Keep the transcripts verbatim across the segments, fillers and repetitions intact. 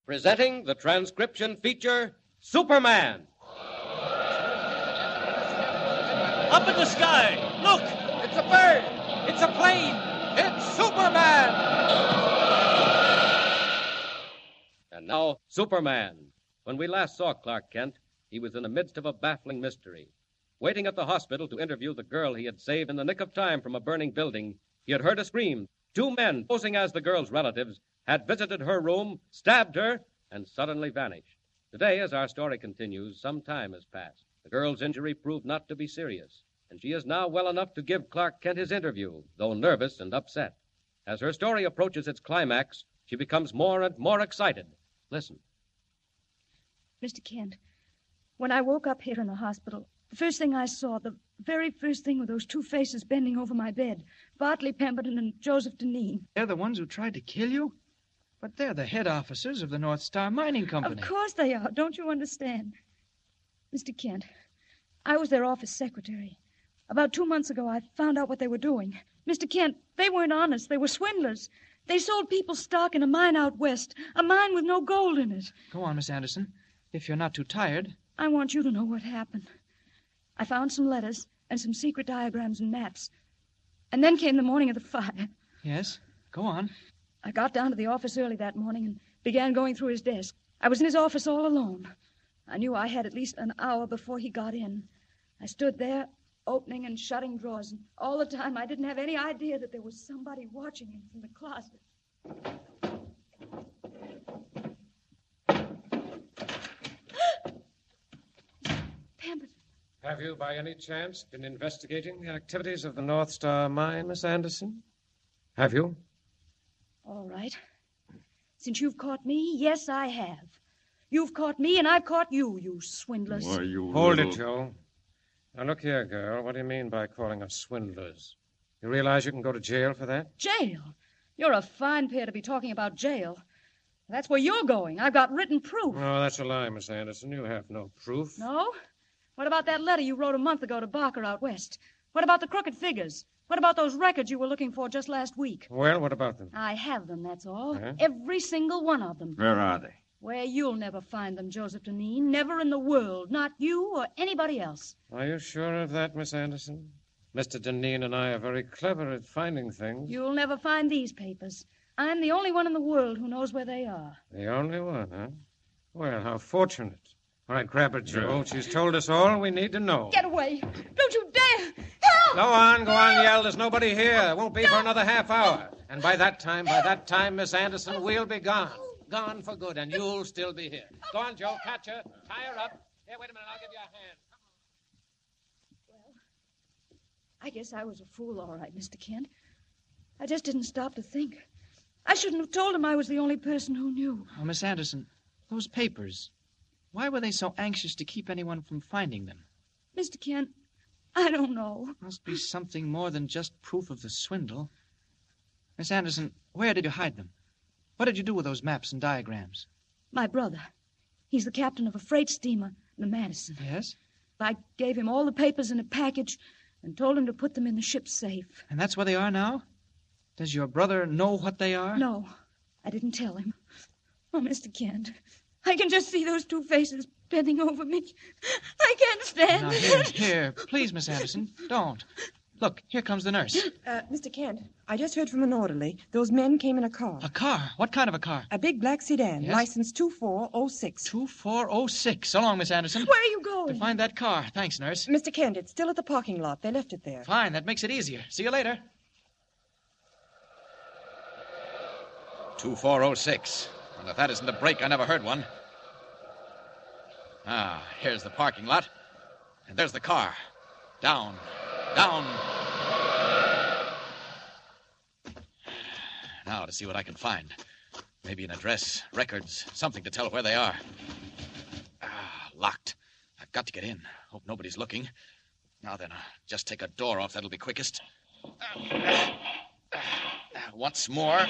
presenting the transcription feature, Superman. Up in the sky! Look! It's a bird! It's a plane! It's Superman! And now, Superman. When we last saw Clark Kent, he was in the midst of a baffling mystery. Waiting at the hospital to interview the girl he had saved in the nick of time from a burning building, he had heard a scream. Two men, posing as the girl's relatives, had visited her room, stabbed her, and suddenly vanished. Today, as our story continues, some time has passed. The girl's injury proved not to be serious, and she is now well enough to give Clark Kent his interview, though nervous and upset. As her story approaches its climax, she becomes more and more excited. Listen. Mister Kent, when I woke up here in the hospital, the first thing I saw, the very first thing, were those two faces bending over my bed, Bartley Pemberton and Joseph Deneen. They're the ones who tried to kill you? But they're the head officers of the North Star Mining Company. Of course they are. Don't you understand? Mister Kent, I was their office secretary. About two months ago, I found out what they were doing. Mister Kent, they weren't honest. They were swindlers. They sold people stock in a mine out west, a mine with no gold in it. Go on, Miss Anderson, if you're not too tired. I want you to know what happened. I found some letters and some secret diagrams and maps. And then came the morning of the fire. Yes, go on. I got down to the office early that morning and began going through his desk. I was in his office all alone. I knew I had at least an hour before he got in. I stood there, opening and shutting drawers, and all the time I didn't have any idea that there was somebody watching him from the closet. Pemberton. Have you, by any chance, been investigating the activities of the North Star Mine, Miss Anderson? Have you? All right. Since you've caught me, yes, I have. You've caught me, and I've caught you, you swindlers. Why, you Hold little... it, Joe. Now, look here, girl. What do you mean by calling us swindlers? You realize you can go to jail for that? Jail? You're a fine pair to be talking about jail. That's where you're going. I've got written proof. No, that's a lie, Miss Anderson. You have no proof. No? What about that letter you wrote a month ago to Barker out west? What about the crooked figures? What about those records you were looking for just last week? Well, what about them? I have them, that's all. Huh? Every single one of them. Where are they? Where you'll never find them, Joseph Deneen. Never in the world. Not you or anybody else. Are you sure of that, Miss Anderson? Mister Deneen and I are very clever at finding things. You'll never find these papers. I'm the only one in the world who knows where they are. The only one, huh? Well, how fortunate. All right, grab her, Joe. She's told us all we need to know. Get away. Don't you dare. Help! Go on, go on, yell. There's nobody here. There won't be for another half hour. And by that time, by that time, Miss Anderson, we'll be gone. Gone for good, and you'll still be here. Go on, Joe. Catch her. Tie her up. Here, wait a minute. I'll give you a hand. Well, I guess I was a fool, all right, Mister Kent. I just didn't stop to think. I shouldn't have told him I was the only person who knew. Oh, Miss Anderson, those papers. Why were they so anxious to keep anyone from finding them? Mister Kent, I don't know. Must be something more than just proof of the swindle. Miss Anderson, where did you hide them? What did you do with those maps and diagrams? My brother. He's the captain of a freight steamer, the Madison. Yes? I gave him all the papers in a package and told him to put them in the ship's safe. And that's where they are now? Does your brother know what they are? No, I didn't tell him. Oh, Mister Kent, I can just see those two faces bending over me. I can't stand Now, it. here, here. Please, Miss Anderson, don't. Look, here comes the nurse. Uh, Mister Kent, I just heard from an orderly. Those men came in a car. A car? What kind of a car? A big black sedan, Yes? license two four oh six. two four oh six. So long, Miss Anderson. Where are you going? To find that car. Thanks, nurse. Mister Kent, it's still at the parking lot. They left it there. Fine, that makes it easier. See you later. two four oh six. Well, if that isn't a break, I never heard one. Ah, here's the parking lot. And there's the car. Down. Down. Now to see what I can find. Maybe an address, records, something to tell where they are. Ah, locked. I've got to get in. Hope nobody's looking. Now then, I'll just take a door off. That'll be quickest. Uh, uh, once more.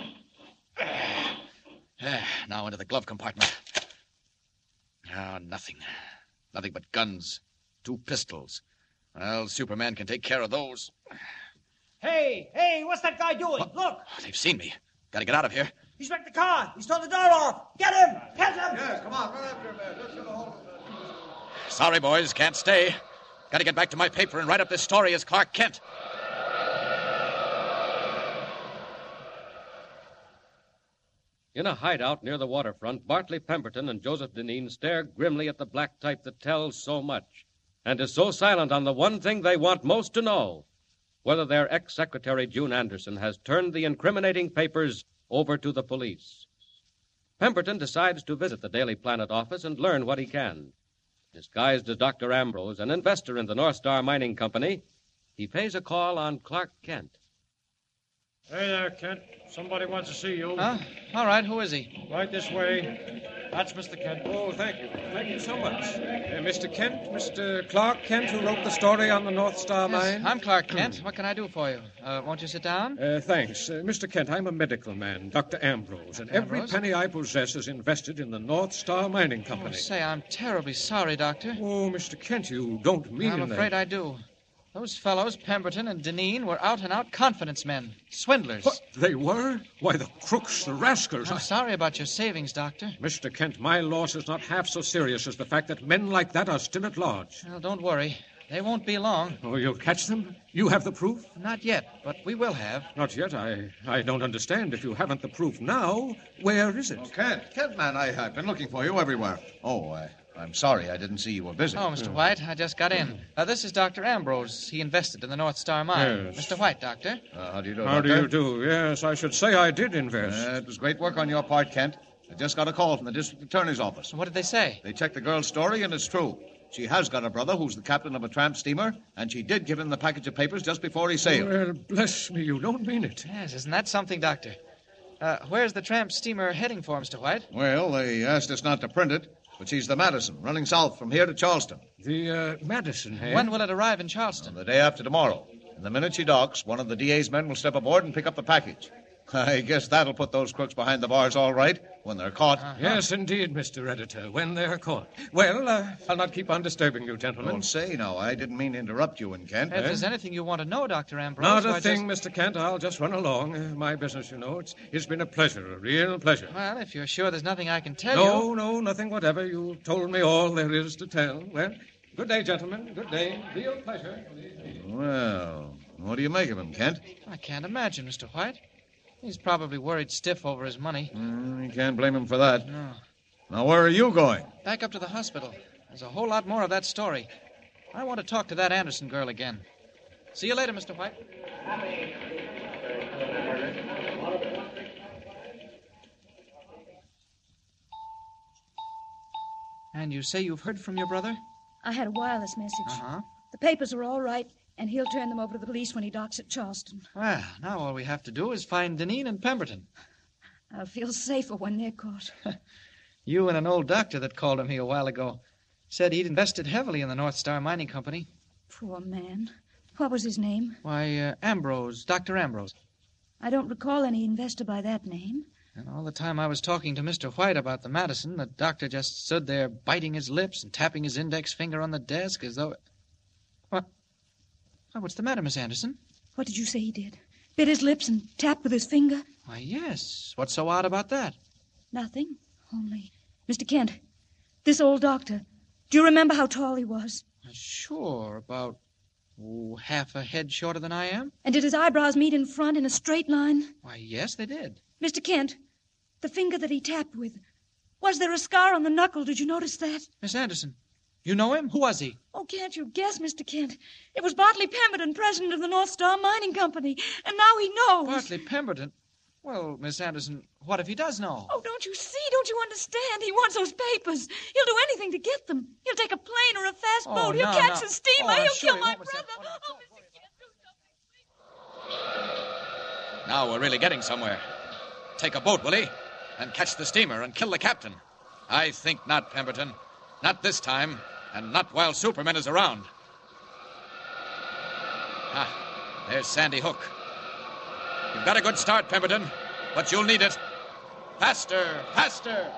Uh, now into the glove compartment. Ah, nothing. Nothing but guns. Two pistols. Well, Superman can take care of those. Hey, hey, what's that guy doing? What? Look, Oh, they've seen me. Got to get out of here. he's wrecked the car. He's torn the door off. Get him! Sorry, boys, can't stay. Got to get back to my paper and write up this story as Clark Kent. In a hideout near the waterfront, Bartley Pemberton and Joseph Deneen stare grimly at the black type that tells so much and is so silent on the one thing they want most to know, whether their ex-secretary June Anderson has turned the incriminating papers over to the police. Pemberton decides to visit the Daily Planet office and learn what he can. Disguised as Doctor Ambrose, an investor in the North Star Mining Company, he pays a call on Clark Kent. Hey there, Kent. Somebody wants to see you. Huh? All right, who is he? Right this way. That's Mister Kent. Oh, thank you. Thank you so much. Uh, Mister Kent, Mister Clark Kent, who wrote the story on the North Star Yes, mine? I'm Clark Kent. What can I do for you? Uh, won't you sit down? Uh, thanks. Uh, Mister Kent, I'm a medical man, Doctor Ambrose, and every Ambrose? penny I possess is invested in the North Star Mining Oh, Company. say, I'm terribly sorry, Doctor. Oh, Mister Kent, you don't mean I'm that. afraid I do. Those fellows, Pemberton and Deneen, were out-and-out confidence men. Swindlers. What? They were? Why, the crooks, the rascals. I'm I- sorry about your savings, Doctor. Mister Kent, my loss is not half so serious as the fact that men like that are still at large. Well, don't worry. They won't be long. Oh, you'll catch them? You have the proof? Not yet, but we will have. Not yet. I, I don't understand. If you haven't the proof now, where is it? Oh, Kent, Kent, man, I, I've been looking for you everywhere. Oh, I, I'm sorry. I didn't see you were busy. Oh, Mister White, I just got in. Uh, this is Doctor Ambrose. He invested in the North Star mine. Yes. Mister White, Doctor. Uh, how do you do, How do Doctor? you do? Yes, I should say I did invest. Uh, it was great work on your part, Kent. I just got a call from the district attorney's office. What did they say? They checked the girl's story, and it's true. She has got a brother who's the captain of a tramp steamer, and she did give him the package of papers just before he sailed. Well, bless me, you don't mean it. Yes, isn't that something, Doctor? Uh, where's the tramp steamer heading for, Mister White? Well, they asked us not to print it, but she's the Madison, running south from here to Charleston. The uh, Madison, eh? When will it arrive in Charleston? The day after tomorrow. And the minute she docks, one of the D A's men will step aboard and pick up the package. I guess that'll put those crooks behind the bars all right when they're caught. Uh-huh. Yes, indeed, Mister Editor, when they're caught. Well, uh, I'll not keep on disturbing you, gentlemen. Don't say now. I didn't mean to interrupt you and Kent. If there's anything you want to know, Doctor Ambrose... Not a why, thing, just- Mister Kent. I'll just run along. Uh, my business, you know. It's It's been a pleasure, a real pleasure. Well, if you're sure there's nothing I can tell No, you... no, nothing whatever. You told me all there is to tell. Well, good day, gentlemen. Good day. Real pleasure. Well, what do you make of him, Kent? I can't imagine, Mister White. He's probably worried stiff over his money. Mm, you can't blame him for that. No. Now, where are you going? Back up to the hospital. There's a whole lot more of that story. I want to talk to that Anderson girl again. See you later, Mister White. And you say you've heard from your brother? I had a wireless message. Uh-huh. The papers are all right, and he'll turn them over to the police when he docks at Charleston. Well, now all we have to do is find Deneen and Pemberton. I'll feel safer when they're caught. You and an old doctor that called on me a while ago said he'd invested heavily in the North Star Mining Company. Poor man. What was his name? Why, uh, Ambrose, Doctor Ambrose. I don't recall any investor by that name. And all the time I was talking to Mister White about the Madison, the doctor just stood there biting his lips and tapping his index finger on the desk as though... What? Why, what's the matter, Miss Anderson? What did you say he did? Bit his lips and tapped with his finger? Why, yes. What's so odd about that? Nothing. Only... Mister Kent, this old doctor, do you remember how tall he was? Sure, about oh, half a head shorter than I am. And did his eyebrows meet in front in a straight line? Why, yes, they did. Mister Kent, the finger that he tapped with, was there a scar on the knuckle? Did you notice that? Miss Anderson, you know him? Who was he? Oh, can't you guess, Mister Kent? It was Bartley Pemberton, president of the North Star Mining Company. And now he knows. Bartley Pemberton? Well, Miss Anderson, what if he does know? Oh, don't you see? Don't you understand? He wants those papers. He'll do anything to get them. He'll take a plane or a fast Oh, boat. He'll no, catch no. the steamer. Oh, I'm He'll sure kill he my won't, Miss brother. Anderson. Oh, Mister Kent, do something. Now we're really getting somewhere. Take a boat, will he? And catch the steamer and kill the captain. I think not, Pemberton. Not this time, and not while Superman is around. Ah, there's Sandy Hook. You've got a good start, Pemberton, but you'll need it. Faster, faster!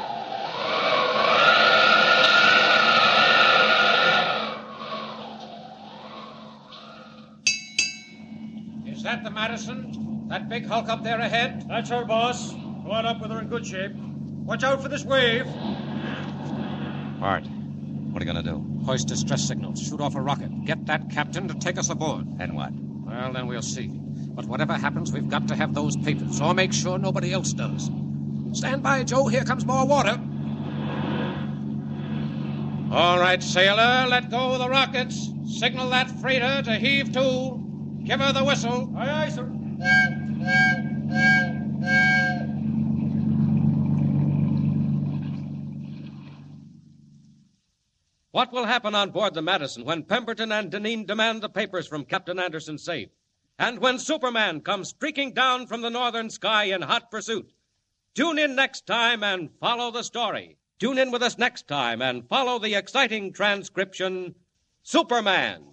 Is that the Madison? That big hulk up there ahead? That's her, boss. Go on up with her in good shape. Watch out for this wave. Bart, What are you going to do? Hoist distress signals, shoot off a rocket, get that captain to take us aboard. And what? Well, then we'll see. But whatever happens, we've got to have those papers, or make sure nobody else does. Stand by, Joe. Here comes more water. All right, sailor, let go of the rockets. Signal that freighter to heave to. Give her the whistle. Aye, aye, sir. What will happen on board the Madison when Pemberton and Deneen demand the papers from Captain Anderson's safe? And when Superman comes streaking down from the northern sky in hot pursuit? Tune in next time and follow the story. Tune in with us next time and follow the exciting transcription, Superman.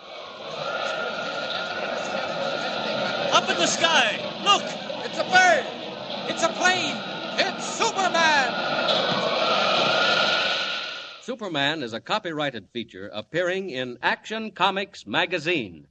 Up in the sky! Look! It's a bird! It's a plane! It's Superman! Superman is a copyrighted feature appearing in Action Comics magazine.